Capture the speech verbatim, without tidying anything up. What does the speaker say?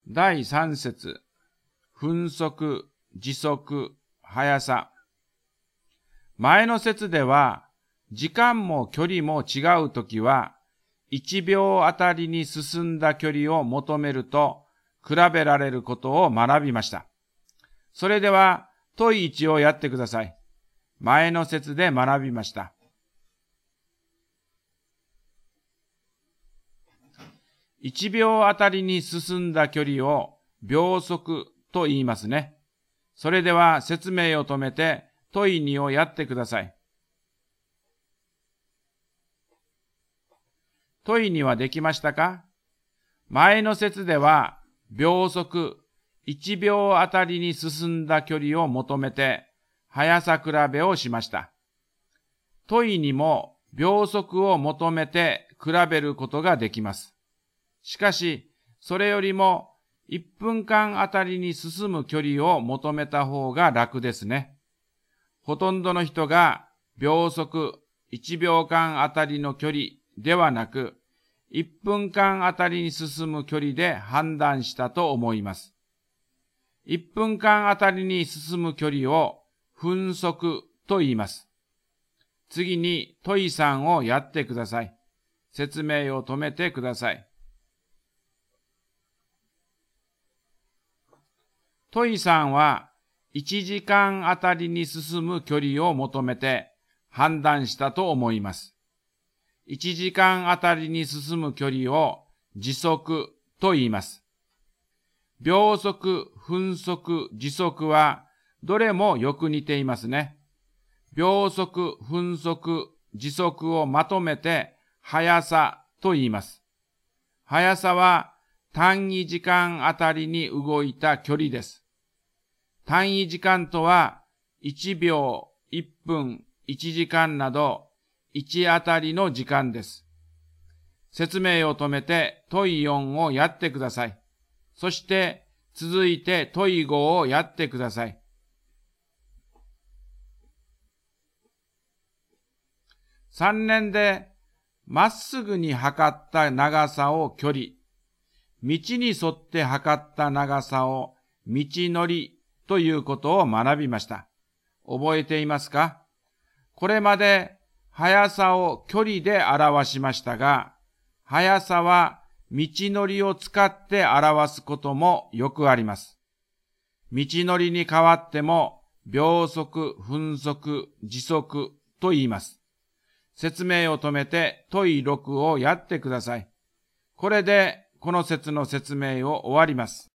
だいさん節、分速、時速、速さ。前の節では、時間も距離も違うときは、いちびょうあたりに進んだ距離を求めると、比べられることを学びました。それでは、問いいちをやってください。前の節で学びました。いちびょうあたりに進んだ距離を秒速と言いますね。それでは説明を止めて問いにをやってください。問いにはできましたか？前の節では秒速いちびょうあたりに進んだ距離を求めて速さ比べをしました。問いにも秒速を求めて比べることができます。しかし、それよりもいっぷんかんあたりに進む距離を求めた方が楽ですね。ほとんどの人が秒速いちびょうかんあたりの距離ではなく、いっぷんかんあたりに進む距離で判断したと思います。いっぷんかんあたりに進む距離を分速と言います。次に問いさんをやってください。説明を止めてください。問いさんはいちじかんあたりに進む距離を求めて判断したと思います。いちじかんあたりに進む距離を時速と言います。秒速、分速、時速はどれもよく似ていますね。秒速、分速、時速をまとめて速さと言います。速さは単位時間あたりに動いた距離です。単位時間とはいちびょう、いっぷん、いちじかんなどいちあたりの時間です。説明を止めて問いよんをやってください。そして続いて問いごをやってください。さんねんでまっすぐに測った長さを距離、道に沿って測った長さを道のりということを学びました。覚えていますか？これまで速さを距離で表しましたが、速さは道のりを使って表すこともよくあります。道のりに変わっても秒速、分速、時速と言います。説明を止めて問いろくをやってください。これでこの節の説明を終わります。